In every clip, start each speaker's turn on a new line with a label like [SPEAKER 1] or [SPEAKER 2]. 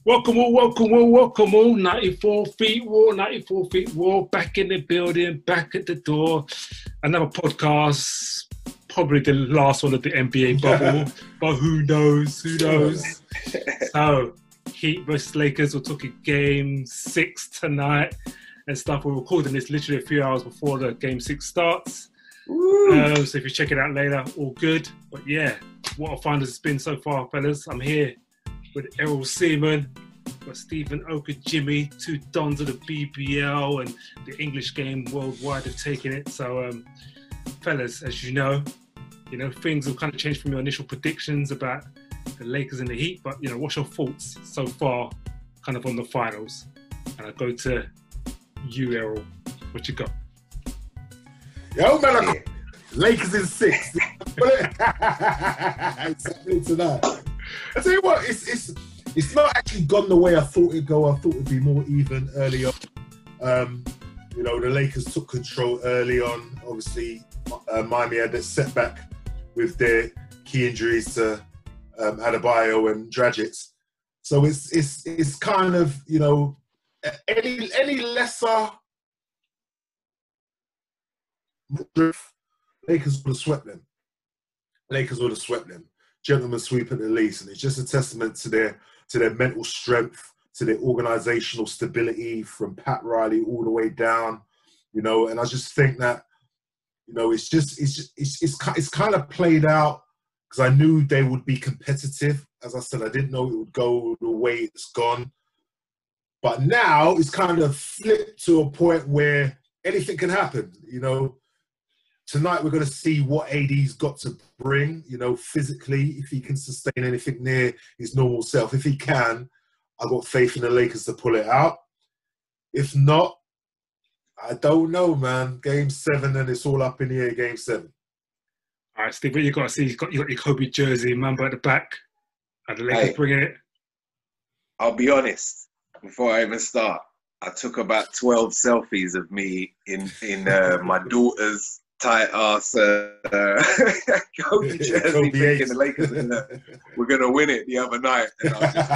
[SPEAKER 1] Welcome all. 94 feet war, back in the building, back at the door. Another podcast, probably the last one of the NBA bubble, but who knows? So, Heat versus Lakers, we're talking game 6 tonight and stuff. We're recording this literally a few hours before the game 6 starts. So if you check it out later, all good. But yeah, what I find has been so far, fellas. I'm here with Errol Seaman, got Stephen Jimmy, two dons of the BBL and the English game worldwide have taken it. So, fellas, as you know, things will kind of change from your initial predictions about the Lakers and the Heat. But what's your thoughts so far, kind of on the finals? And I go to you, Errol. What you got?
[SPEAKER 2] Yo, man, Lakers in 6. Exactly tonight. I tell you what, it's not actually gone the way I thought it'd go. I thought it'd be more even early on. The Lakers took control early on. Obviously, Miami had that setback with their key injuries to Adebayo and Dragic. So it's kind of any lesser. Lakers would have swept them. Gentlemen sweep at the least, and it's just a testament to their mental strength, to their organizational stability from Pat Riley all the way down. And I just think that it's kind of played out because I knew they would be competitive. As I said, I didn't know it would go the way it's gone, but now it's kind of flipped to a point where anything can happen. Tonight we're going to see what AD's got to bring, physically, if he can sustain anything near his normal self. If he can, I've got faith in the Lakers to pull it out. If not, I don't know, man. Game 7 and it's all up in the air, Game 7.
[SPEAKER 1] All right, Steve, what you got to see? You got your Kobe jersey, Mamba at the back. Are the Lakers bringing it?
[SPEAKER 3] I'll be honest, before I even start, I took about 12 selfies of me in my daughter's tight ass Kobe jersey, thinking the Lakers were gonna win it the other night, and I was just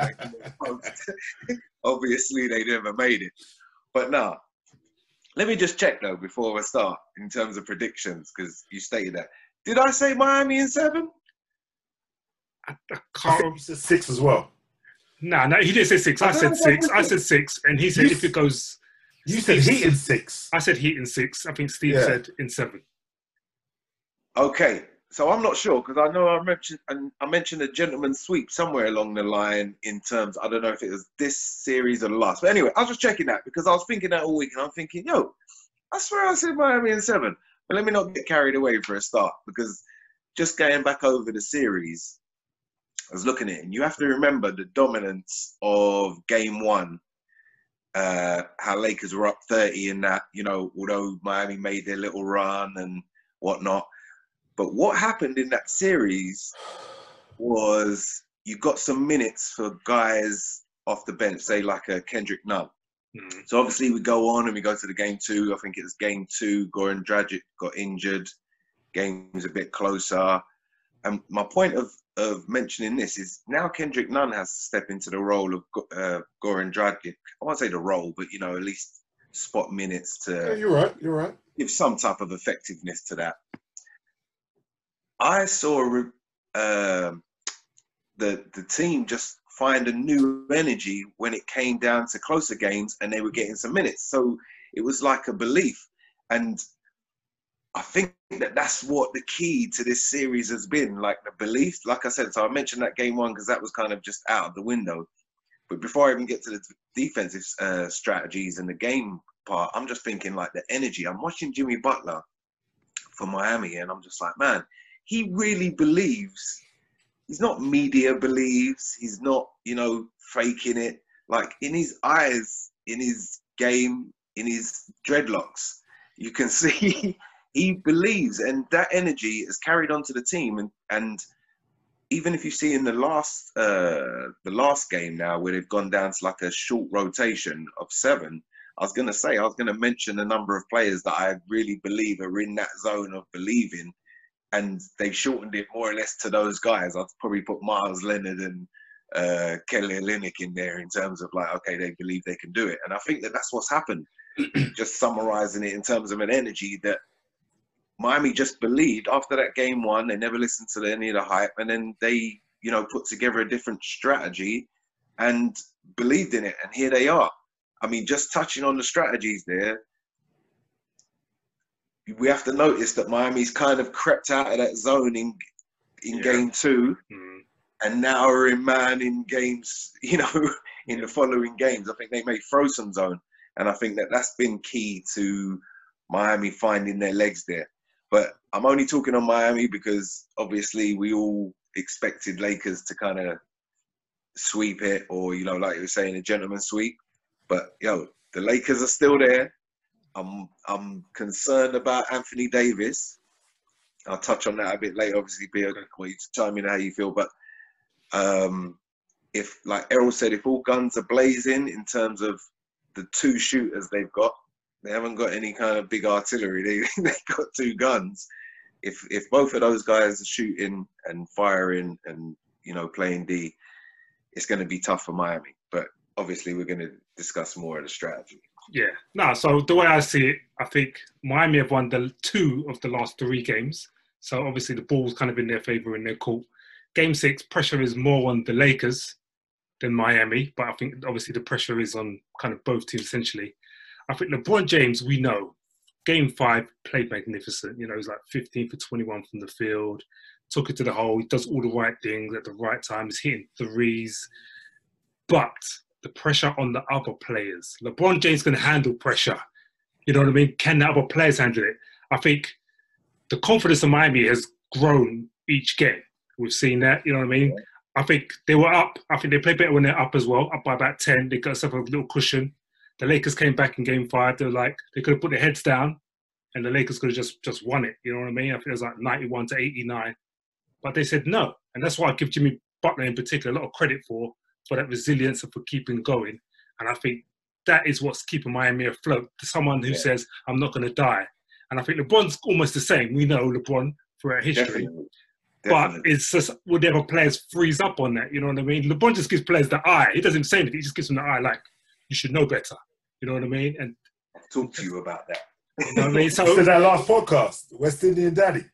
[SPEAKER 3] obviously they never made it. But now, let me just check though before I start in terms of predictions, because you stated that. Did I say Miami in 7?
[SPEAKER 2] I think you said 6 as well.
[SPEAKER 1] No, he didn't say 6. I said 6, and he said if it goes.
[SPEAKER 2] You said Heat in 6.
[SPEAKER 1] I said Heat in 6. I think Steve said in 7.
[SPEAKER 3] Okay, so I'm not sure because I know I mentioned a gentleman's sweep somewhere along the line in terms. I don't know if it was this series or the last, but anyway, I was just checking that because I was thinking that all week, and I'm thinking, I swear I said Miami in 7. But let me not get carried away for a start, because just going back over the series, I was looking at it, and you have to remember the dominance of Game 1. How Lakers were up 30 in that, although Miami made their little run and whatnot. But what happened in that series was you got some minutes for guys off the bench, say like a Kendrick Nunn. Mm-hmm. So obviously we go on and we go to the Game 2. I think it was Game 2. Goran Dragic got injured. Game was a bit closer. And my point of mentioning this is now Kendrick Nunn has to step into the role of Goran Dragic. I won't say the role, but at least spot minutes to.
[SPEAKER 2] Yeah, you're right.
[SPEAKER 3] Give some type of effectiveness to that. I saw the team just find a new energy when it came down to closer games, and they were getting some minutes. So it was like a belief, and I think that's what the key to this series has been, like the belief. Like I said, so I mentioned that Game 1 because that was kind of just out of the window. But before I even get to the defensive strategies and the game part, I'm just thinking like the energy. I'm watching Jimmy Butler for Miami, and I'm just like, man, he really believes. He's not media believes. He's not, faking it. Like in his eyes, in his game, in his dreadlocks, you can see he believes, and that energy is carried onto the team. And even if you see in the last game now, where they've gone down to like a short rotation of 7, I was going to mention a number of players that I really believe are in that zone of believing, and they shortened it more or less to those guys. I'd probably put Miles Leonard and Kelly Olynyk in there in terms of like, okay, they believe they can do it. And I think that that's what's happened. Just summarizing it in terms of an energy that Miami just believed after that game one. They never listened to any of the hype, and then they, you know, put together a different strategy and believed in it. And here they are. I mean, just touching on the strategies there, we have to notice that Miami's kind of crept out of that zone in game two. And now are in man in games, you know, in the following games. I think they may throw some zone. And I think that that's been key to Miami finding their legs there. But I'm only talking on Miami because obviously we all expected Lakers to kind of sweep it, or, you know, like you were saying, a gentleman's sweep. But, yo, the Lakers are still there. I'm concerned about Anthony Davis. I'll touch on that a bit later, obviously, Peter. I want you to chime in how you feel. But if, like Errol said, if all guns are blazing in terms of the two shooters they've got, they haven't got any kind of big artillery. They've got two guns. If both of those guys are shooting and firing and, you know, playing D, it's going to be tough for Miami. But obviously, we're going to discuss more of the strategy.
[SPEAKER 1] Yeah. No, so the way I see it, I think Miami have won the 2 of the last 3 games. So obviously the ball's kind of in their favour in their court. Game 6, pressure is more on the Lakers than Miami. But I think obviously the pressure is on kind of both teams essentially. I think LeBron James, we know, Game 5 played magnificent. You know, he was like 15 for 21 from the field, took it to the hole. He does all the right things at the right time. He's hitting threes. But the pressure on the other players. LeBron James can handle pressure. You know what I mean? Can the other players handle it? I think the confidence of Miami has grown each game. We've seen that, you know what I mean? I think they were up. I think they played better when they're up as well, up by about 10. They got themselves a little cushion. The Lakers came back in Game 5. They were like, they could have put their heads down and the Lakers could have just won it. You know what I mean? I think it was like 91 to 89. But they said no. And that's why I give Jimmy Butler in particular a lot of credit for that resilience and for keeping going. And I think that is what's keeping Miami afloat. Someone who says, I'm not going to die. And I think LeBron's almost the same. We know LeBron throughout history. Definitely. But it's just, will the other players freeze up on that? You know what I mean? LeBron just gives players the eye. He doesn't say anything. He just gives them the eye like, you should know better. You know what I mean? And
[SPEAKER 3] I'll talk to you about that.
[SPEAKER 1] You know what I mean? So
[SPEAKER 2] that last podcast, West Indian Daddy.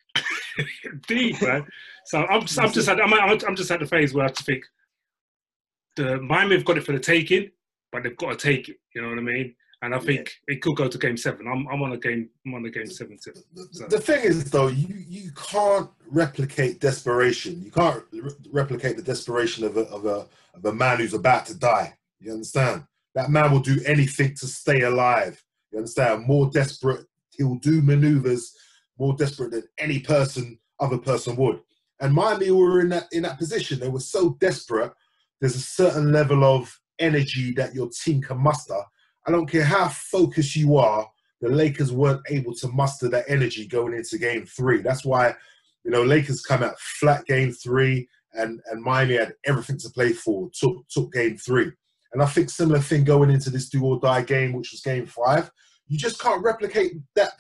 [SPEAKER 1] Indeed, man. So I'm just at the phase where I just think the Miami have got it for the taking, but they've got to take it. You know what I mean? And I think it could go to Game 7. I'm on a game 7 too. So.
[SPEAKER 2] The thing is, though, you can't replicate desperation. You can't replicate the desperation of a man who's about to die. You understand? That man will do anything to stay alive. You understand? More desperate, he'll do maneuvers more desperate than any other person would. And Miami were in that position. They were so desperate. There's a certain level of energy that your team can muster. I don't care how focused you are, the Lakers weren't able to muster that energy going into Game 3. That's why, you know, Lakers come out flat Game 3 and Miami had everything to play for, took Game 3. And I think similar thing going into this do-or-die game, which was Game 5. You just can't replicate that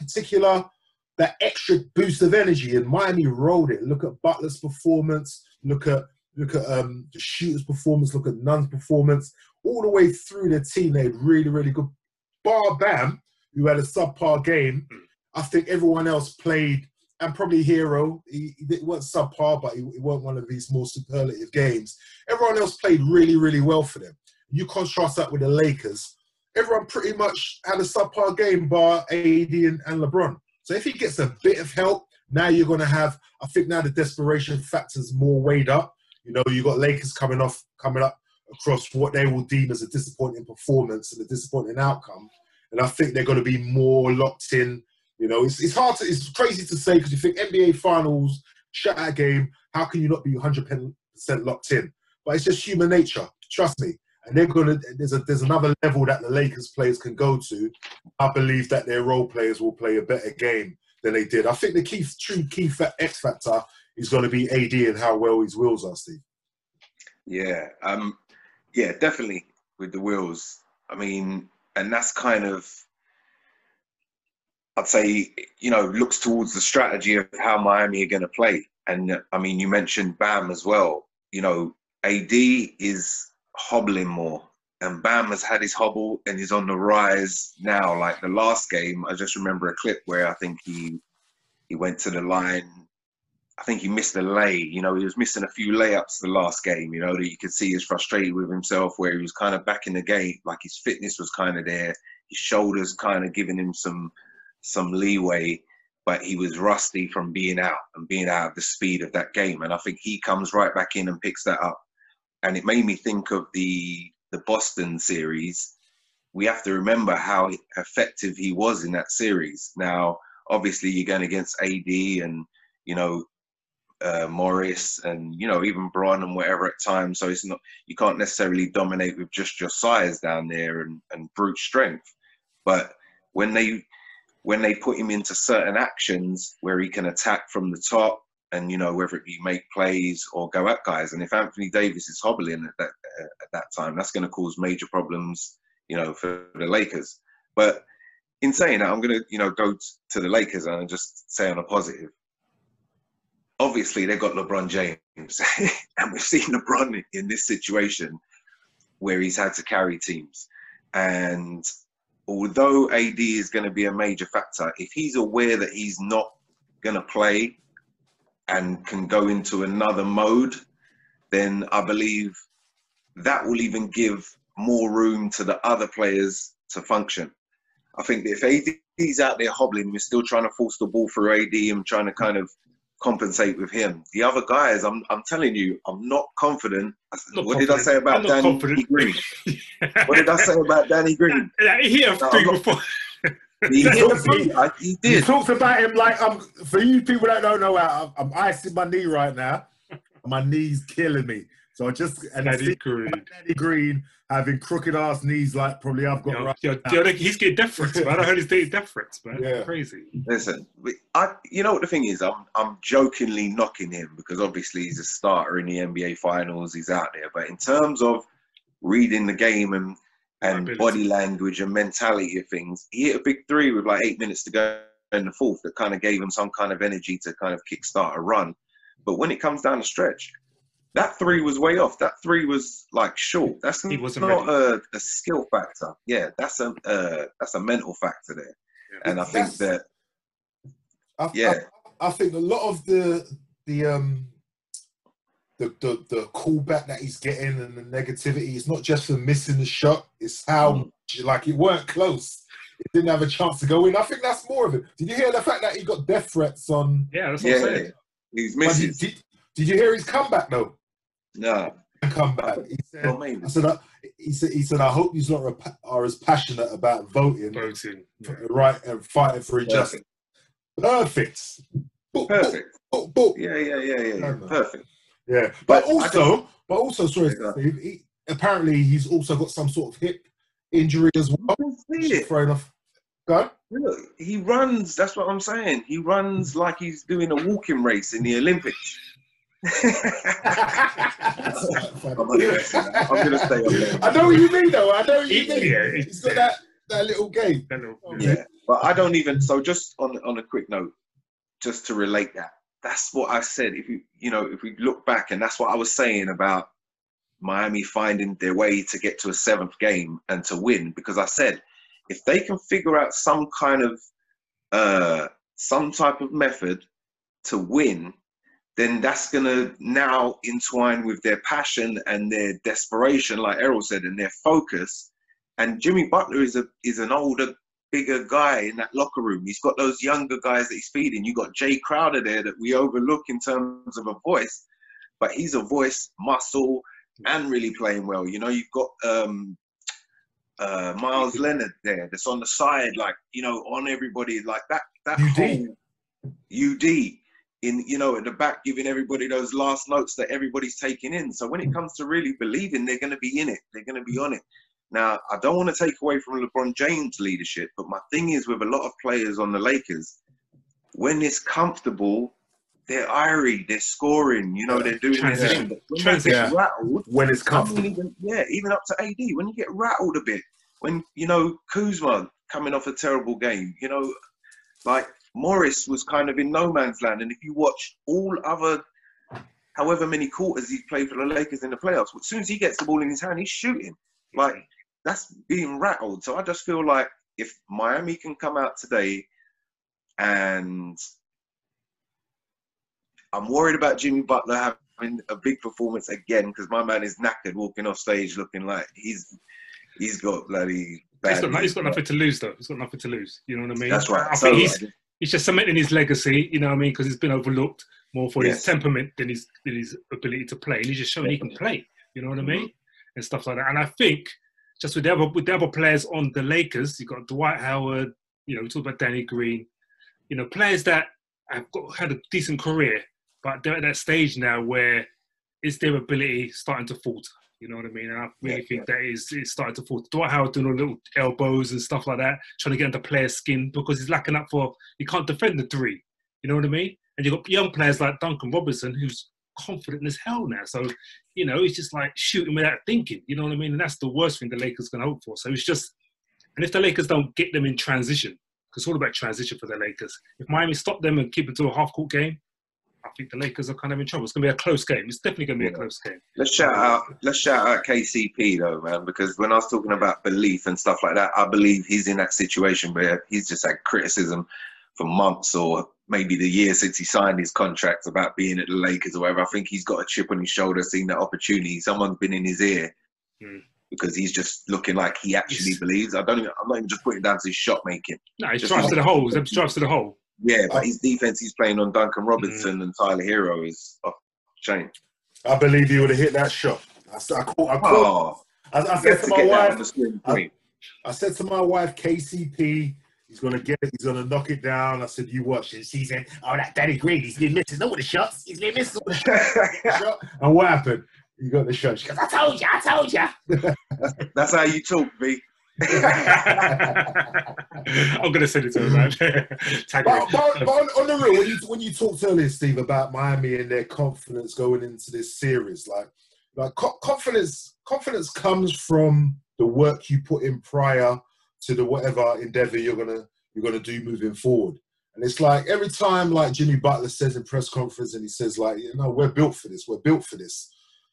[SPEAKER 2] extra boost of energy. And Miami rolled it. Look at Butler's performance. Look at the shooter's performance. Look at Nunn's performance. All the way through the team, they had really, really good. Bar Bam, who had a subpar game. I think everyone else played, and probably Hero. He wasn't subpar, but he wasn't one of these more superlative games. Everyone else played really, really well for them. You contrast that with the Lakers. Everyone pretty much had a subpar game, bar AD and LeBron. So if he gets a bit of help, now you're going to have, I think now the desperation factor's more weighed up. You know, you got Lakers coming up across what they will deem as a disappointing performance and a disappointing outcome. And I think they're going to be more locked in. You know, it's crazy to say because you think NBA Finals, shutout game, how can you not be 100% locked in? But it's just human nature. Trust me. And there's another level that the Lakers players can go to. I believe that their role players will play a better game than they did. I think the key X factor is going to be AD and how well his wheels are, Steve.
[SPEAKER 3] Yeah, definitely with the wheels. I mean, and that's kind of, I'd say, you know, looks towards the strategy of how Miami are going to play. And I mean, you mentioned Bam as well. You know, AD is hobbling more. And Bam has had his hobble and he's on the rise now. Like the last game, I just remember a clip where I think he went to the line. I think he missed a lay. You know, he was missing a few layups the last game, you know, that you could see he was frustrated with himself, where he was kind of back in the game. Like his fitness was kind of there. His shoulders kind of giving him some leeway, but he was rusty from being out of the speed of that game. And I think he comes right back in and picks that up. And it made me think of the Boston series. We have to remember how effective he was in that series. Now, obviously, you're going against AD and, you know, Morris and, you know, even Bron and whatever at times. So it's not, you can't necessarily dominate with just your size down there and brute strength. But when they put him into certain actions where he can attack from the top, and, you know, whether it be make plays or go at guys. And if Anthony Davis is hobbling at that time, that's going to cause major problems, you know, for the Lakers. But in saying that, I'm going to, you know, go to the Lakers and just say on a positive. Obviously, they've got LeBron James. And we've seen LeBron in this situation where he's had to carry teams. And although AD is going to be a major factor, if he's aware that he's not going to play and can go into another mode, then I believe that will even give more room to the other players to function. I think that if AD's out there hobbling, we're still trying to force the ball through AD and trying to kind of compensate with him. The other guys, I'm telling you, I'm not confident. What did I say about Danny Green? What did I say about Danny Green?
[SPEAKER 1] He hit a three before.
[SPEAKER 3] He did.
[SPEAKER 2] You talked about him like, for you people that don't know, I'm icing my knee right now. My knee's killing me. So Danny Green having crooked ass knees like probably I've got
[SPEAKER 1] he's getting deference, man. I heard he's getting deference, man. Yeah. Crazy.
[SPEAKER 3] Listen, you know what the thing is? I'm jokingly knocking him because obviously he's a starter in the NBA Finals. He's out there, but in terms of reading the game and body language and mentality of things, he hit a big three with like 8 minutes to go in the fourth that kind of gave him some kind of energy to kind of kickstart a run. But when it comes down the stretch, that three was way off. That three was like short. That's not a skill factor. Yeah, that's a mental factor there. Yeah. And I think that
[SPEAKER 2] I think a lot of the callback that he's getting and the negativity is not just for missing the shot. It's how like it weren't close. It didn't have a chance to go in. I think that's more of it. Did you hear the fact that he got death threats on?
[SPEAKER 1] Yeah, that's what I'm saying.
[SPEAKER 3] He's missing.
[SPEAKER 2] Did you hear his comeback though?
[SPEAKER 3] No.
[SPEAKER 2] Comeback. He said, I hope you are as passionate about voting. Right, and fighting for injustice. Perfect.
[SPEAKER 3] Perfect.
[SPEAKER 2] Book.
[SPEAKER 3] Yeah. Perfect.
[SPEAKER 2] Yeah. But also, sorry, Steve, apparently he's also got some sort of hip injury as well. Fair enough. Go on.
[SPEAKER 3] Look, he runs, that's what I'm saying. He runs like he's doing a walking race in the Olympics. I'm gonna stay up there.
[SPEAKER 2] I know what you mean, though. I know what you mean. Yeah, he's got that little game.
[SPEAKER 3] Yeah, but I don't even. So just on a quick note, just to relate that, that's what I said. If we look back, and that's what I was saying about Miami finding their way to get to a seventh game and to win, because I said if they can figure out some kind of some type of method to win, then that's going to now entwine with their passion and their desperation, like Errol said, and their focus. And Jimmy Butler is an older, bigger guy in that locker room. He's got those younger guys that he's feeding. You got Jay Crowder there that we overlook in terms of a voice, but he's a voice, muscle, and really playing well. You know, you've got Miles Leonard there that's on the side, like, you know, on everybody, like that whole UD. In, you know, at the back, giving everybody those last notes that everybody's taking in. So when it comes to really believing, they're going to be in it. They're going to be on it. Now, I don't want to take away from LeBron James' leadership, but my thing is with a lot of players on the Lakers, when it's comfortable, they're irie, they're scoring, you know, they're doing their thing. But when they get rattled,
[SPEAKER 2] when it's comfortable.
[SPEAKER 3] Even up to AD, when you get rattled a bit, when, you know, Kuzma coming off a terrible game, you know, like, Morris was kind of in no man's land, and if you watch all other however many quarters he's played for the Lakers in the playoffs. As soon as he gets the ball in his hand, he's shooting. Like, that's being rattled. So I just feel like if Miami can come out today, and I'm worried about Jimmy Butler having a big performance again, because my man is knackered walking off stage looking like he's got bloody bad.
[SPEAKER 1] He's got nothing to lose, though. He's got nothing to lose. You know what I mean?
[SPEAKER 3] That's right.
[SPEAKER 1] I think he's just cementing his legacy, you know what I mean? Because he's been overlooked more for his temperament than his ability to play. And he's just showing he can play, you know what I mean? And stuff like that. And I think just with the other players on the Lakers, you've got Dwight Howard, you know, we talk about Danny Green, you know, players that have had a decent career, but they're at that stage now where is their ability starting to falter. You know what I mean? And I really think that it's starting to fall. Dwight Howard doing all little elbows and stuff like that, trying to get into players' skin because he's lacking up he can't defend the three. You know what I mean? And you've got young players like Duncan Robinson who's confident as hell now. So, you know, he's just like shooting without thinking. You know what I mean? And that's the worst thing the Lakers can hope for. So it's just, and if the Lakers don't get them in transition, because it's all about transition for the Lakers. If Miami stop them and keep it to a half-court game, I think the Lakers are kind of in trouble. It's going to be a close game. It's definitely going to be a close game.
[SPEAKER 3] Let's shout out KCP though, man, because when I was talking about belief and stuff like that, I believe he's in that situation where he's just had criticism for months or maybe the year since he signed his contract about being at the Lakers or whatever. I think he's got a chip on his shoulder, seeing that opportunity. Someone's been in his ear because he's just looking like he actually believes. I'm not even just putting it down to his shot making.
[SPEAKER 1] No, he drives to the hole. He drives to the hole.
[SPEAKER 3] Yeah, but his defense he's playing on Duncan Robinson and Tyler Hero is off the chain.
[SPEAKER 2] I believe he would have hit that shot. I said to my wife, KCP, he's going to get it. He's going to knock it down. I said, you watch it. She said, oh, that Danny Green, he's been missing all the shots. He's been missing all the shots. And what happened? He got the shot. She goes, I told you.
[SPEAKER 3] That's how you talk, B.
[SPEAKER 1] I'm going to send it to him, man.
[SPEAKER 2] but on the real, when you talked earlier, Steve, about Miami and their confidence going into this series, like confidence comes from the work you put in prior to the whatever endeavor you're gonna do moving forward. And it's like every time, like Jimmy Butler says in press conference, and he says, like, you know, we're built for this. We're built for this.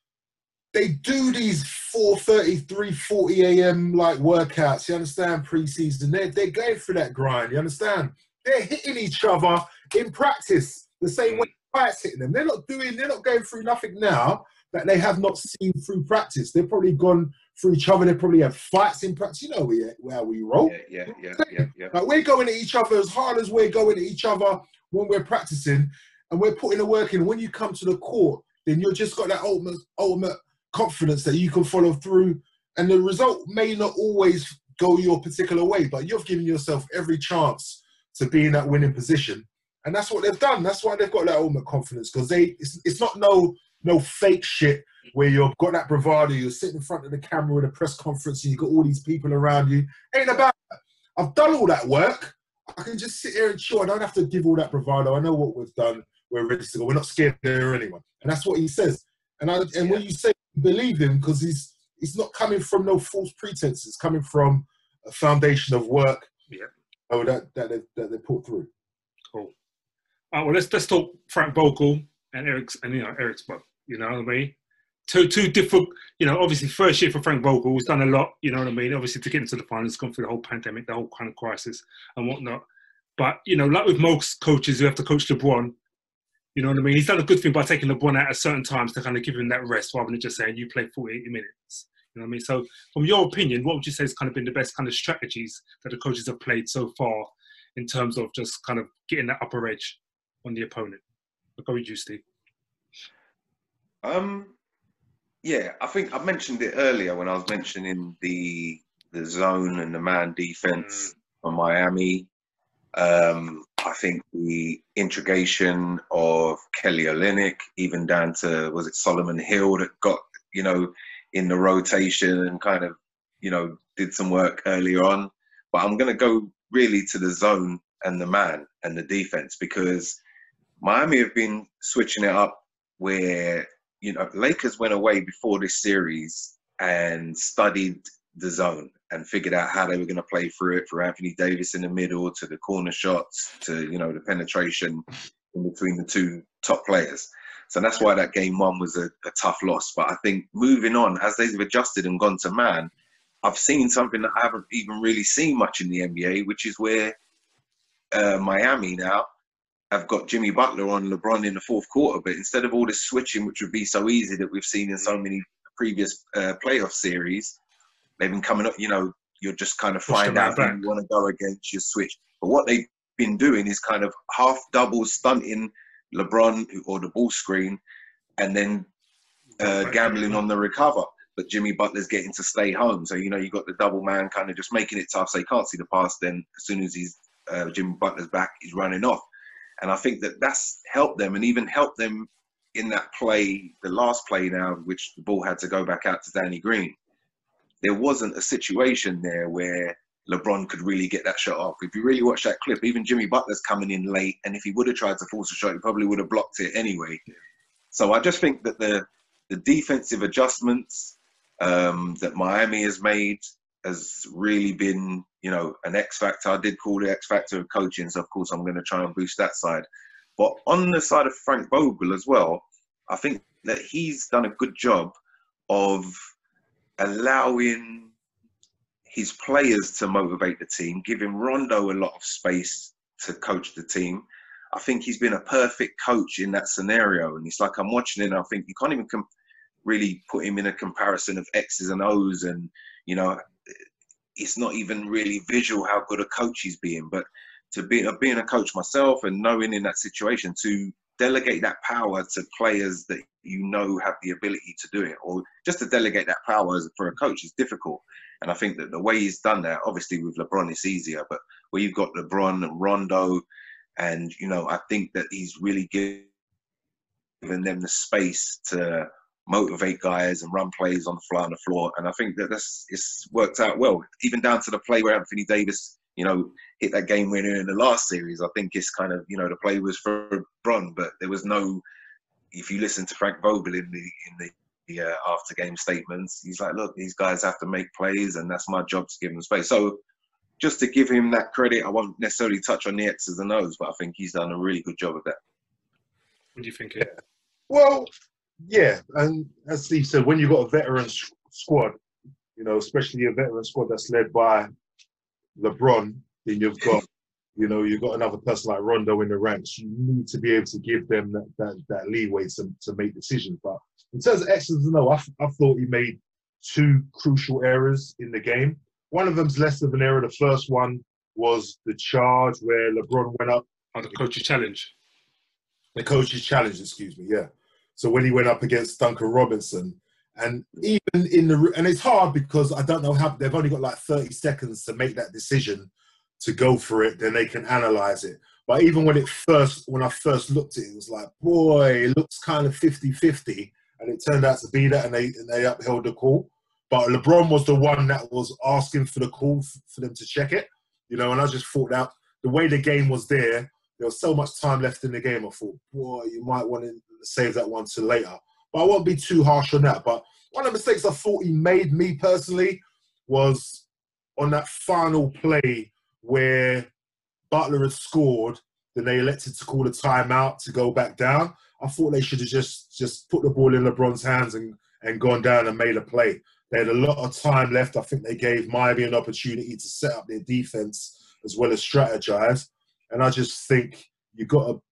[SPEAKER 2] They do these 4:30, 3:40 a.m. like workouts. You understand? Pre-season, they're going through that grind. You understand? They're hitting each other in practice the same way Dwight's hitting them. They're not going through nothing now that they have not seen through practice. They've probably gone through each other. They probably have fights in practice. You know how we roll.
[SPEAKER 3] Yeah.
[SPEAKER 2] Like we're going at each other as hard as we're going at each other when we're practicing, and we're putting the work in. When you come to the court, then you've just got that ultimate confidence that you can follow through, and the result may not always go your particular way, but you've given yourself every chance to be in that winning position, and that's what they've done. That's why they've got that ultimate confidence, because it's not no fake shit where you've got that bravado, you're sitting in front of the camera at a press conference and you've got all these people around you. Ain't about that. I've done all that work. I can just sit here and chill. I don't have to give all that bravado. I know what we've done. We're ready to go. We're not scared of anyone. And that's what he says. And when you say believe him, because he's not coming from no false pretenses. It's coming from a foundation of work that they put through.
[SPEAKER 1] Cool. Well, let's talk Frank Vogel and Eric's book. You know what I mean? Two different, you know, obviously first year for Frank Vogel, he's done a lot, you know what I mean? Obviously to get into the finals, gone through the whole pandemic, the whole kind of crisis and whatnot. But, you know, like with most coaches who have to coach LeBron, you know what I mean? He's done a good thing by taking LeBron out at certain times to kind of give him that rest rather than just saying you play 40, 80 minutes. You know what I mean? So from your opinion, what would you say has kind of been the best kind of strategies that the coaches have played so far in terms of just kind of getting that upper edge on the opponent? I'll go with you, Steve.
[SPEAKER 3] Yeah, I think I mentioned it earlier when I was mentioning the zone and the man defense for Miami. I think the integration of Kelly Olynyk, even down to, was it Solomon Hill, that got, you know, in the rotation and kind of, you know, did some work earlier on. But I'm going to go really to the zone and the man and the defense, because Miami have been switching it up where, you know, Lakers went away before this series and studied the zone and figured out how they were going to play through it, for Anthony Davis in the middle, to the corner shots, to, you know, the penetration in between the two top players. So that's why that game one was a tough loss. But I think moving on, as they've adjusted and gone to man, I've seen something that I haven't even really seen much in the NBA, which is where Miami now have got Jimmy Butler on LeBron in the fourth quarter. But instead of all this switching, which would be so easy that we've seen in so many previous playoff series, they've been coming up, you know, you're just kind of find out who you want to go against, you switch. But what they've been doing is kind of half double stunting LeBron or the ball screen and then gambling on the recover. But Jimmy Butler's getting to stay home. So, you know, you got the double man kind of just making it tough. So he can't see the pass. Then as soon as Jimmy Butler's back, he's running off. And I think that that's helped them and even helped them in that play, the last play now, which the ball had to go back out to Danny Green. There wasn't a situation there where LeBron could really get that shot off. If you really watch that clip, even Jimmy Butler's coming in late. And if he would have tried to force a shot, he probably would have blocked it anyway. So I just think that the defensive adjustments that Miami has made has really been, you know, an X factor. I did call it X factor of coaching, so of course I'm going to try and boost that side. But on the side of Frank Vogel as well, I think that he's done a good job of allowing his players to motivate the team, giving Rondo a lot of space to coach the team. I think he's been a perfect coach in that scenario. And it's like I'm watching it and I think you can't even really put him in a comparison of X's and O's, and you know, it's not even really visual how good a coach he's being. But being a coach myself and knowing in that situation to delegate that power to players that you know have the ability to do it, or just to delegate that power for a coach is difficult. And I think that the way he's done that, obviously with LeBron it's easier, but where you've got LeBron and Rondo, and you know, I think that he's really given them the space to motivate guys and run plays on the fly on the floor. And I think that it's worked out well, even down to the play where Anthony Davis, you know, hit that game winner in the last series. I think it's kind of, you know, the play was for LeBron, but there was no, if you listen to Frank Vogel in the after game statements, he's like, look, these guys have to make plays and that's my job to give them space. So just to give him that credit, I won't necessarily touch on the X's and O's, but I think he's done a really good job of that.
[SPEAKER 1] What do you think?
[SPEAKER 2] Well, yeah, and as Steve said, when you've got a veteran squad, you know, especially a veteran squad that's led by LeBron, then you've got, you know, you've got another person like Rondo in the ranks. You need to be able to give them that leeway to make decisions. But in terms of X's and O's, I thought he made two crucial errors in the game. One of them's less of an error. The first one was the charge where LeBron went up.
[SPEAKER 1] Oh, the coach's challenge.
[SPEAKER 2] The coach's challenge, excuse me, yeah. So when he went up against Duncan Robinson, and even and it's hard because I don't know how, they've only got like 30 seconds to make that decision to go for it, then they can analyze it. But even when I first looked at it, it was like, boy, it looks kind of 50-50. And it turned out to be that, and they upheld the call. But LeBron was the one that was asking for the call for them to check it, you know, and I just thought that the way the game was there was so much time left in the game. I thought, boy, you might want to save that one till later. But I won't be too harsh on that. But one of the mistakes I thought he made, me personally, was on that final play where Butler had scored, then they elected to call a timeout to go back down. I thought they should have just put the ball in LeBron's hands and gone down and made a play. They had a lot of time left. I think they gave Miami an opportunity to set up their defense as well as strategize. And I just think you got to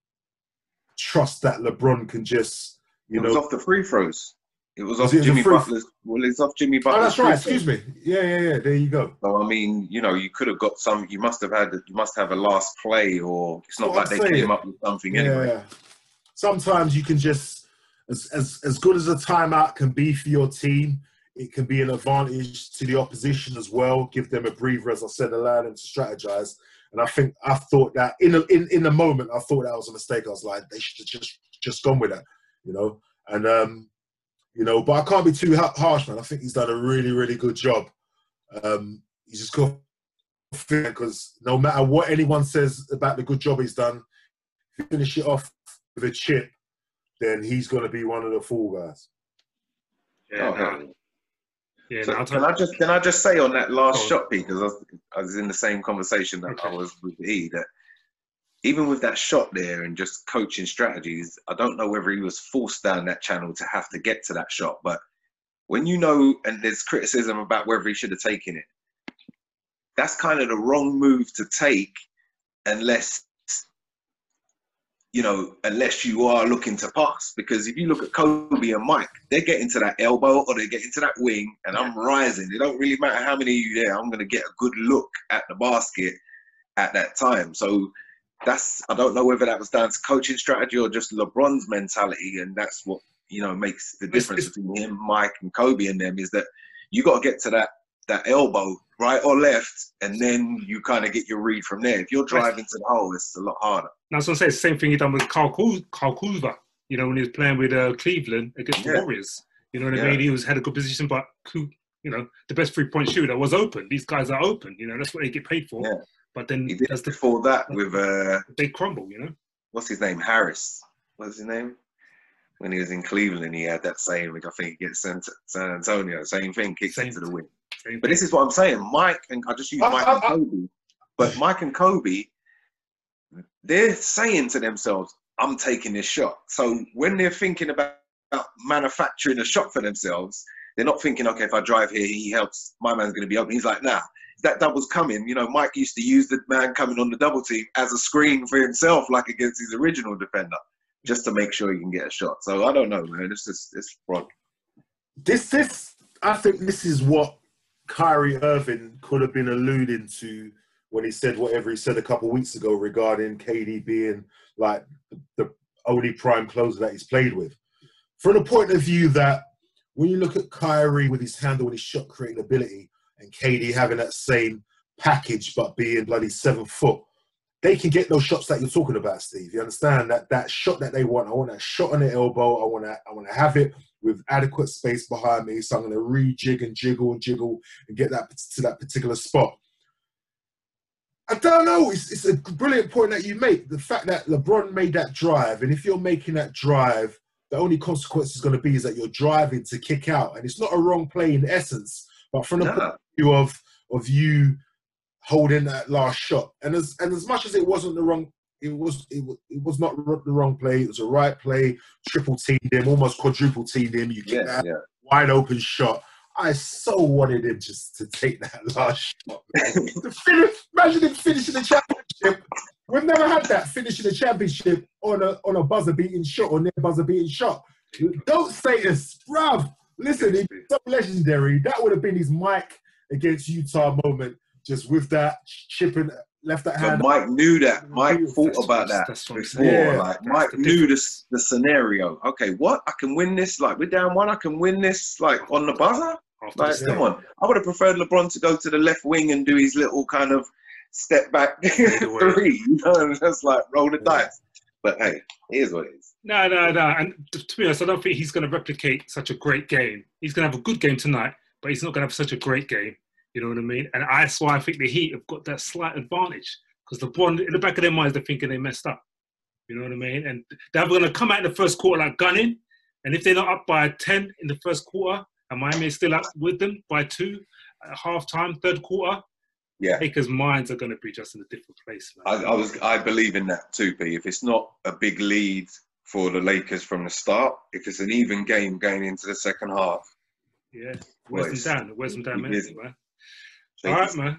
[SPEAKER 2] trust that LeBron can just, you know.
[SPEAKER 3] It was off the free throws. It was off Jimmy Butler's. Well, it's off Jimmy Butler's.
[SPEAKER 2] Oh, that's right. Excuse me. Yeah. There you go.
[SPEAKER 3] So I mean, you know, you could have got some. You must have a last play, or it's not like they came up with something anyway.
[SPEAKER 2] Sometimes you can just, as good as a timeout can be for your team, it can be an advantage to the opposition as well. Give them a breather, as I said, allow them to strategize. And I thought that in the moment, I thought that was a mistake. I was like, they should have just gone with that, you know. And you know, but I can't be too harsh, man. I think he's done a really, really good job. He's just got to feel, because no matter what anyone says about the good job he's done, if you finish it off with a chip, then he's going to be one of the fall guys.
[SPEAKER 1] Yeah,
[SPEAKER 3] so can I just say on that last shot, because I was in the same conversation that I was with E, that even with that shot there and just coaching strategies, I don't know whether he was forced down that channel to have to get to that shot. But when you know, and there's criticism about whether he should have taken it, that's kind of the wrong move to take unless, you know, unless you are looking to pass. Because if you look at Kobe and Mike, they're getting to that elbow or they get into that wing and I'm rising. It don't really matter how many of you there. I'm going to get a good look at the basket at that time. So that's, I don't know whether that was down to coaching strategy or just LeBron's mentality. And that's what, you know, makes the difference between him, Mike and Kobe and them, is that you got to get to that elbow, right or left, and then you kind of get your read from there. If you're driving to the hole, it's a lot harder.
[SPEAKER 1] Now, I was going to say the same thing he done with Carl Kuzma, you know, when he was playing with Cleveland against the Warriors. You know what I mean? He had a good position, but, you know, the best three-point shooter was open. These guys are open, you know, that's what they get paid for. Yeah. But then
[SPEAKER 3] he did before that with
[SPEAKER 1] they crumble, you know.
[SPEAKER 3] What's his name? Harris. What's his name? When he was in Cleveland, he had that same. Like I think he gets San Antonio. Same thing, kicks into the wing. But this is what I'm saying. Mike and I just use Mike and Kobe. But Mike and Kobe, they're saying to themselves, "I'm taking this shot." So when they're thinking about manufacturing a shot for themselves, they're not thinking, "Okay, if I drive here, he helps. My man's going to be open." He's like, "Nah." That double's coming. You know, Mike used to use the man coming on the double team as a screen for himself, like against his original defender, just to make sure he can get a shot. So I don't know, man. It's wrong.
[SPEAKER 2] I think this is what Kyrie Irving could have been alluding to when he said whatever he said a couple of weeks ago regarding KD being like the only prime closer that he's played with. From the point of view that when you look at Kyrie with his handle and his shot creating ability, and KD having that same package but being bloody 7 foot, they can get those shots that you're talking about, Steve. You understand that shot that they want? I want that shot on the elbow. I want to have it with adequate space behind me. So I'm going to rejig and jiggle and get that to that particular spot. I don't know. It's a brilliant point that you make. The fact that LeBron made that drive, and if you're making that drive, the only consequence is going to be is that you're driving to kick out, and it's not a wrong play in essence. But from the point of view of you holding that last shot, and as much as it wasn't the wrong, it was not the wrong play. It was a right play. Triple teamed him, almost quadruple teamed him. You get that wide open shot. I so wanted him just to take that last shot. Imagine him finishing the championship. We've never had that, finishing the championship on a buzzer beating shot or near buzzer beating shot. Don't say this, bruv. Listen, he's so legendary. That would have been his Mike against Utah moment, just with that chipping, left that hand.
[SPEAKER 3] But Mike knew that. Mike thought about that before.
[SPEAKER 2] Yeah,
[SPEAKER 3] like Mike knew the scenario. Okay, what? I can win this. Like we're down 1. I can win this. Like on the buzzer. Like come on. I would have preferred LeBron to go to the left wing and do his little kind of step back 3. You know, and just like roll the dice. But hey, here's what it is.
[SPEAKER 1] No. And to be honest, I don't think he's going to replicate such a great game. He's going to have a good game tonight, but he's not going to have such a great game. You know what I mean? And that's why I think the Heat have got that slight advantage. Because LeBron, in the back of their minds, they're thinking they messed up. You know what I mean? And they're going to come out in the first quarter like gunning. And if they're not up by 10 in the first quarter, and Miami is still up with them by 2 at halftime, third quarter, Lakers' minds are going to be just in a different place, man.
[SPEAKER 3] I believe in that too, P. If it's not a big lead for the Lakers from the start, if it's an even game going into the second half.
[SPEAKER 1] Yeah, wears them down mentally, man. All right, man.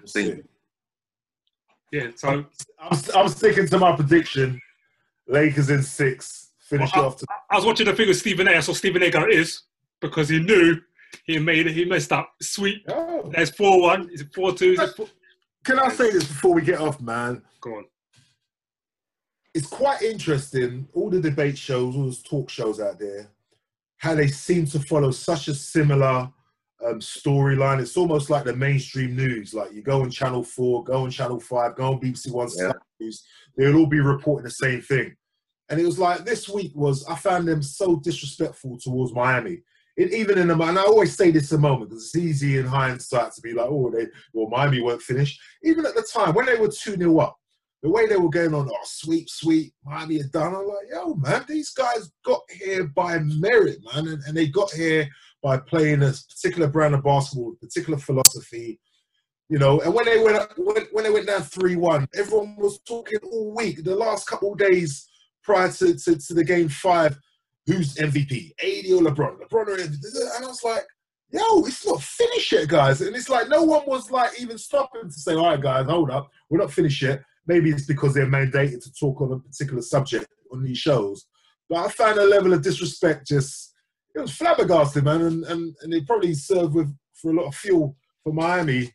[SPEAKER 1] Yeah, so
[SPEAKER 2] I'm sticking to my prediction. Lakers in 6. Finish off.
[SPEAKER 1] I was watching the thing with Stephen A. I saw Stephen A. go is because he knew he messed up. Sweet. Oh. There's 4-1. Is it 4-2?
[SPEAKER 2] Can I say this before we get off, man?
[SPEAKER 1] Go on.
[SPEAKER 2] It's quite interesting, all the debate shows, all those talk shows out there, how they seem to follow such a similar storyline. It's almost like the mainstream news. Like you go on Channel 4, go on Channel 5, go on BBC One News, they'll all be reporting the same thing. And it was like this week I found them so disrespectful towards Miami. Even in and I always say this a moment because it's easy in hindsight to be like, Miami weren't finished. Even at the time, when they were 2-0 up, the way they were going on, sweet, Miami had done. I'm like, yo, man, these guys got here by merit, man. And they got here by playing a particular brand of basketball, a particular philosophy. You know, and when they went down 3-1, everyone was talking all week, the last couple of days prior to the game 5, who's MVP, AD or LeBron? LeBron or MVP? And I was like, yo, it's not finished yet, guys. And it's like no one was like even stopping to say, all right, guys, hold up, we're not finished yet. Maybe it's because they're mandated to talk on a particular subject on these shows. But I found a level of disrespect just, it was flabbergasted, man. And it probably served for a lot of fuel for Miami.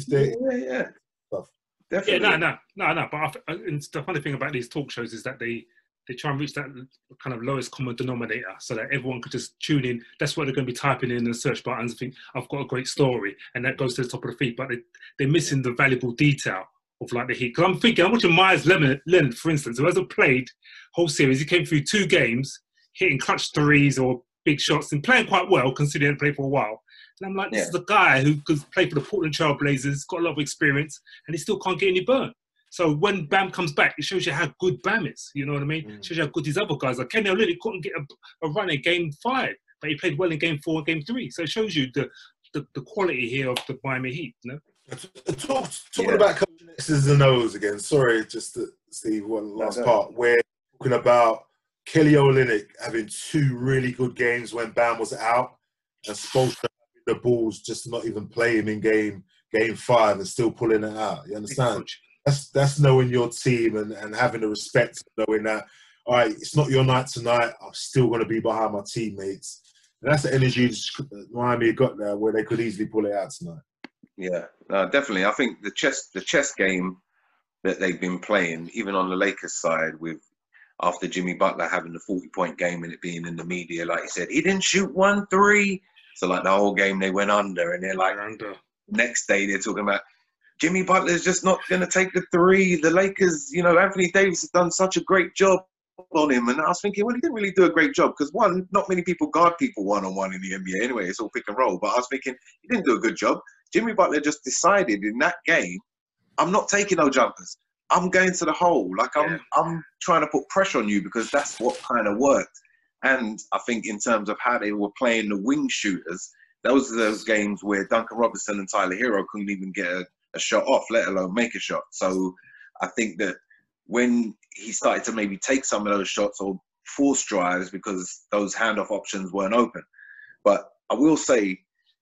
[SPEAKER 3] Yeah.
[SPEAKER 1] Stuff.
[SPEAKER 3] Definitely.
[SPEAKER 1] Yeah, no. But and the funny thing about these talk shows is that they try and reach that kind of lowest common denominator so that everyone could just tune in. That's what they're going to be typing in the search buttons and think, I've got a great story. And that goes to the top of the feed. But they're missing the valuable detail of like the Heat. Because I'm watching Myers Leonard, for instance, who hasn't played whole series. He came through 2 games, hitting clutch threes or big shots and playing quite well, considering he hadn't played for a while. And I'm like, this is a guy who could play for the Portland Trail Blazers, got a lot of experience, and he still can't get any burn. So when Bam comes back, it shows you how good Bam is. You know what I mean? It shows you how good these other guys are. Kenny Olynyk couldn't get a run in game 5, but he played well in game 4 and game 3. So it shows you the quality here of the Miami Heat. You know?
[SPEAKER 2] Talking about coaching X's and O's again. Sorry, just to Steve, one last part. We're talking about Kelly Olynyk having 2 really good games when Bam was out, and Spoelstra the Bulls just not even play him in game 5 and still pulling it out. You understand? That's knowing your team and having the respect of knowing that, all right, it's not your night tonight. I'm still going to be behind my teammates. And that's the energy Miami got there where they could easily pull it out tonight.
[SPEAKER 3] Yeah, definitely. I think the chess game that they've been playing, even on the Lakers side, with after Jimmy Butler having the 40-point game and it being in the media, like he said, he didn't shoot 1 3. So like the whole game they went under, and they're like, next day they're talking about Jimmy Butler's just not going to take the 3. The Lakers, you know, Anthony Davis has done such a great job on him. And I was thinking, well, he didn't really do a great job because, one, not many people guard people one-on-one in the NBA anyway. It's all pick and roll. But I was thinking, he didn't do a good job. Jimmy Butler just decided in that game, I'm not taking no jumpers. I'm going to the hole. Like, I'm trying to put pressure on you because that's what kind of worked. And I think in terms of how they were playing the wing shooters, those are those games where Duncan Robinson and Tyler Hero couldn't even get a shot off, let alone make a shot. So I think that when he started to maybe take some of those shots or force drives because those handoff options weren't open. But I will say,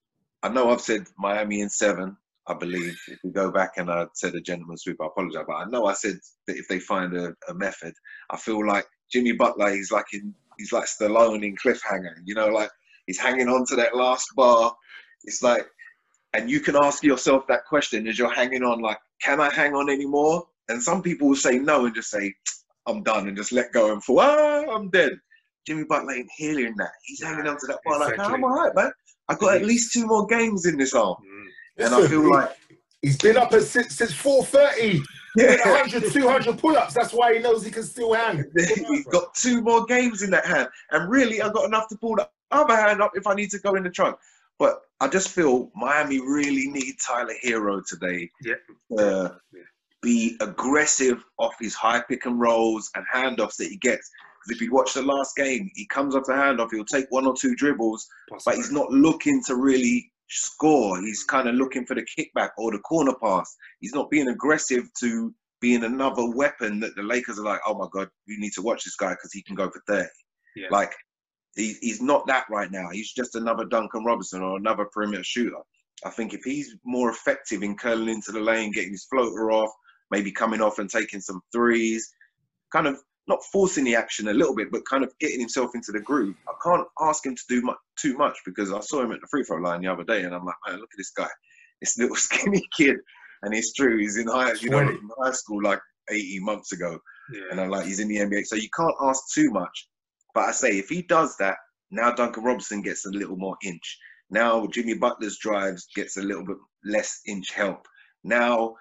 [SPEAKER 3] I know I've said Miami in 7, I believe. If we go back and I said a gentleman's sweep, I apologize. But I know I said that if they find a method, I feel like Jimmy Butler, he's like Stallone in Cliffhanger, you know, like he's hanging on to that last bar. It's like, and you can ask yourself that question as you're hanging on, like, can I hang on anymore? And some people will say no and just say, I'm done, and just let go and fall, I'm dead. Jimmy Butler ain't hearing that. He's hanging on to that bar like, no, I'm all right, man. I've got at least 2 more games in this arm. And I feel like
[SPEAKER 2] he's been up since 4:30. Yeah, 100, 200 pull-ups. That's why he knows he can still hang.
[SPEAKER 3] He's got 2 more games in that hand, and really, I've got enough to pull the other hand up if I need to go in the trunk. But I just feel Miami really need Tyler Hero today to be aggressive off his high pick and rolls and handoffs that he gets. Because if you watch the last game, he comes off the handoff, he'll take 1 or 2 dribbles, but he's not looking to really score. He's kind of looking for the kickback or the corner pass. He's not being aggressive to being another weapon that the Lakers are like, oh my God, you need to watch this guy because he can go for 30. Yeah. Like, he's not that right now. He's just another Duncan Robinson or another perimeter shooter. I think if he's more effective in curling into the lane, getting his floater off, maybe coming off and taking some threes, kind of not forcing the action a little bit, but kind of getting himself into the groove. I can't ask him to do too much because I saw him at the free throw line the other day and I'm like, man, look at this guy, this little skinny kid. And it's true, he's in high school like 18 months ago. Yeah. And I'm like, he's in the NBA. So you can't ask too much. But I say, if he does that, now Duncan Robinson gets a little more inch. Now Jimmy Butler's drives gets a little bit less inch help. Now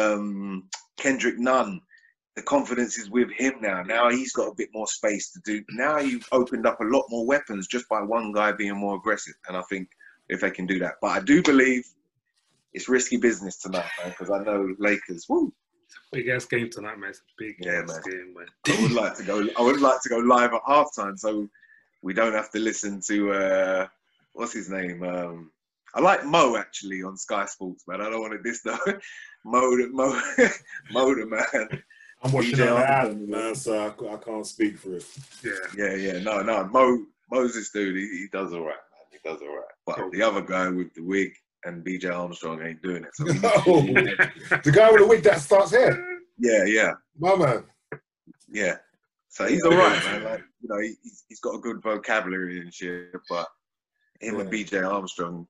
[SPEAKER 3] Kendrick Nunn, the confidence is with him now. Now he's got a bit more space to do. Now you've opened up a lot more weapons just by one guy being more aggressive. And I think if they can do that. But I do believe it's risky business tonight, man, because I know Lakers, woo.
[SPEAKER 1] Big ass game tonight, man. It's a big ass game, man.
[SPEAKER 3] I would like to go live at halftime so we don't have to listen to what's his name? I like Mo actually on Sky Sports, man. I don't want to diss though. Mo the man.
[SPEAKER 2] I'm watching
[SPEAKER 3] DJ
[SPEAKER 2] on the app,
[SPEAKER 3] Armstrong,
[SPEAKER 2] man, so I can't speak for it.
[SPEAKER 3] Yeah. No. Moses dude, he does all right, man. He does all right. But
[SPEAKER 1] Cool.
[SPEAKER 3] the other guy with the wig and BJ Armstrong ain't doing it. So
[SPEAKER 2] No, the guy with the wig that starts here.
[SPEAKER 3] yeah.
[SPEAKER 2] My man.
[SPEAKER 3] Yeah. So he's all right, man. Like, you know, he's got a good vocabulary and shit, but him and BJ Armstrong,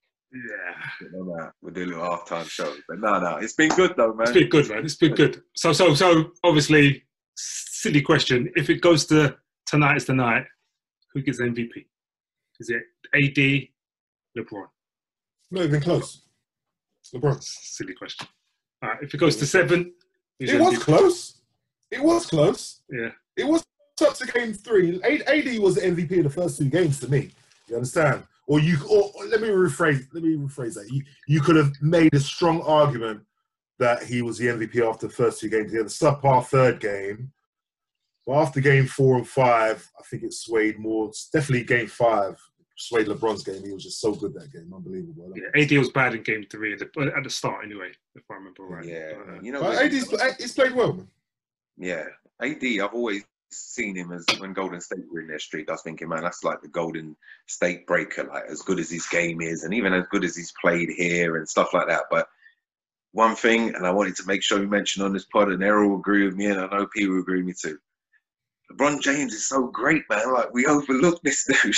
[SPEAKER 3] we'll do a little halftime show. But no, it's been good though, man.
[SPEAKER 1] It's been good, man. It's been good. So obviously, silly question. If it goes to tonight is the night, who gets MVP? Is it AD, LeBron?
[SPEAKER 2] Not even close. LeBron.
[SPEAKER 1] Silly question. All right. If it goes to 7,
[SPEAKER 2] it was close. It was close.
[SPEAKER 1] Yeah.
[SPEAKER 2] It was up to game 3. AD was the MVP of the first 2 games to me. You understand? Or let me rephrase that. You could have made a strong argument that he was the MVP after the first 2 games. He had a subpar 3rd game. But after game 4 and 5, I think it swayed more. It's definitely game 5 swayed LeBron's game. He was just so good that game. Unbelievable.
[SPEAKER 1] Yeah, AD was bad in game 3 at the start anyway, if I remember right.
[SPEAKER 3] Yeah.
[SPEAKER 2] You know, but he's played well, man.
[SPEAKER 3] Yeah. AD, I've always seen him as when Golden State were in their streak. I was thinking, man, that's like the Golden State breaker, like as good as his game is and even as good as he's played here and stuff like that. But one thing, and I wanted to make sure you mention on this pod, and Errol will agree with me, and I know P will agree with me too. LeBron James is so great, man. Like, we overlook this dude.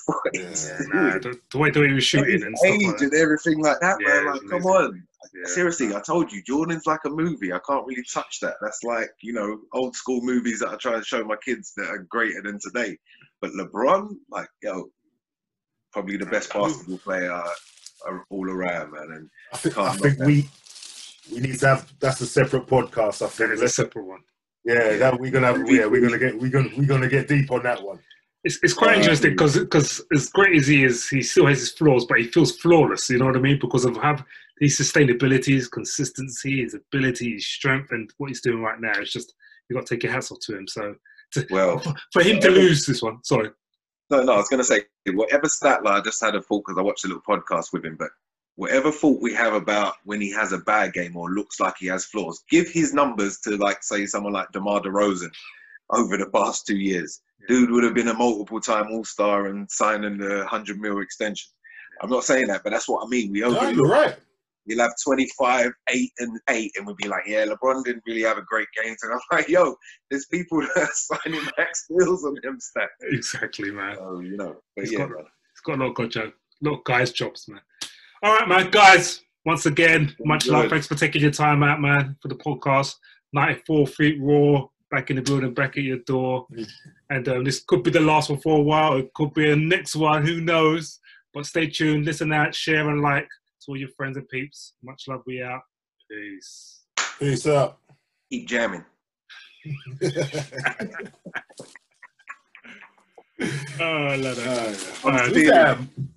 [SPEAKER 1] The way he was shooting and stuff
[SPEAKER 3] age
[SPEAKER 1] like that.
[SPEAKER 3] and everything like that, man. Like, come on.
[SPEAKER 1] Yeah.
[SPEAKER 3] Seriously, I told you, Jordan's like a movie. I can't really touch that. That's like, you know, old school movies that I try to show my kids that are greater than today. But LeBron, like, probably the best basketball player all around, man. And
[SPEAKER 2] I think we need to have, that's a separate podcast. I think
[SPEAKER 1] that is a separate one.
[SPEAKER 2] Yeah, that we're gonna get deep on that one.
[SPEAKER 1] It's quite interesting because as great as he is, he still has his flaws, but he feels flawless. You know what I mean? Because of his sustainability, his consistency, his ability, his strength, and what he's doing right now. It's just you got to take your hats off to him. So, for him to lose this one, sorry.
[SPEAKER 3] No, I was going to say whatever stat line, I just had a thought because I watched a little podcast with him, but. Whatever thought we have about when he has a bad game or looks like he has flaws, give his numbers to, like, say, someone like DeMar DeRozan over the past 2 years. Yeah. Dude would have been a multiple-time All-Star and signing the $100 million extension. I'm not saying that, but that's what I mean. We overlook.
[SPEAKER 2] No, you're right.
[SPEAKER 3] He'll have 25, 8, and 8, and we'll be like, yeah, LeBron didn't really have a great game. And I'm like, yo, there's people that are signing max deals on them stats.
[SPEAKER 1] Exactly, man.
[SPEAKER 3] So, you know, but
[SPEAKER 1] he's got a lot of guys' jobs, man. All right, man. Guys, once again, much love. Thanks for taking your time out, man, for the podcast. 94 Feet Raw, back in the building, back at your door. And this could be the last one for a while. It could be a next one. Who knows? But stay tuned. Listen out, share and like to all your friends and peeps. Much love. We out. Peace.
[SPEAKER 2] Peace out.
[SPEAKER 3] Keep jamming.
[SPEAKER 1] I love that.
[SPEAKER 2] All right.